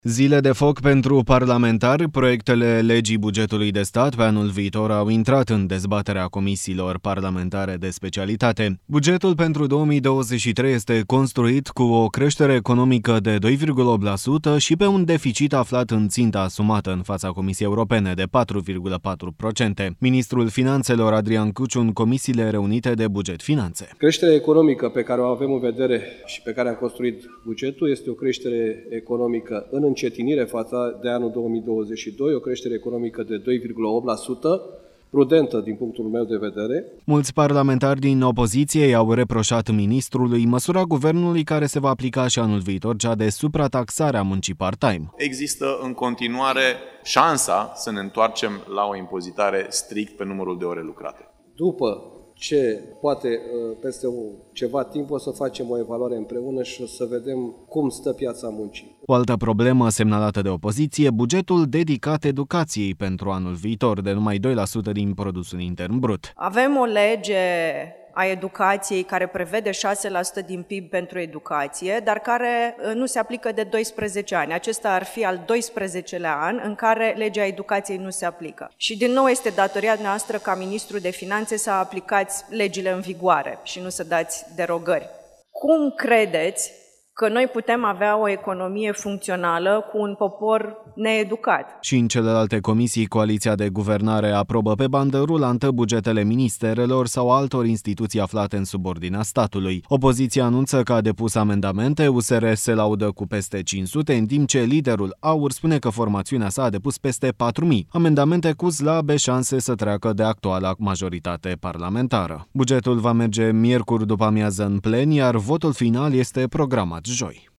Zile de foc pentru parlamentari, proiectele legii bugetului de stat pe anul viitor au intrat în dezbaterea comisiilor parlamentare de specialitate. Bugetul pentru 2023 este construit cu o creștere economică de 2,8% și pe un deficit aflat în ținta asumată în fața Comisiei Europene de 4,4%. Ministrul Finanțelor Adrian Cuciu în comisiile reunite de buget-finanțe. Creșterea economică pe care o avem în vedere și pe care am construit bugetul este o creștere economică în încetinire față de anul 2022, o creștere economică de 2,8%, prudentă din punctul meu de vedere. Mulți parlamentari din opoziție i-au reproșat ministrului măsura guvernului care se va aplica și anul viitor, cea de suprataxare a muncii part-time. Există în continuare șansa să ne întoarcem la o impozitare strict pe numărul de ore lucrate. După ce poate peste ceva timp o să facem o evaluare împreună și o să vedem cum stă piața muncii. O altă problemă semnalată de opoziție, bugetul dedicat educației pentru anul viitor, de numai 2% din produsul intern brut. Avem o lege a educației care prevede 6% din PIB pentru educație, dar care nu se aplică de 12 ani. Acesta ar fi al 12-lea an în care legea educației nu se aplică. Și din nou este datoria noastră ca ministru de finanțe să aplicați legile în vigoare și nu să dați derogări. Cum credeți că noi putem avea o economie funcțională cu un popor needucat? Și în celelalte comisii, coaliția de guvernare aprobă pe bandă rulantă bugetele ministerelor sau altor instituții aflate în subordinea statului. Opoziția anunță că a depus amendamente, USR se laudă cu peste 500, în timp ce liderul AUR spune că formațiunea sa a depus peste 4.000. Amendamente cu slabe șanse să treacă de actuala majoritate parlamentară. Bugetul va merge miercuri după amiază în plen, iar votul final este programat joi.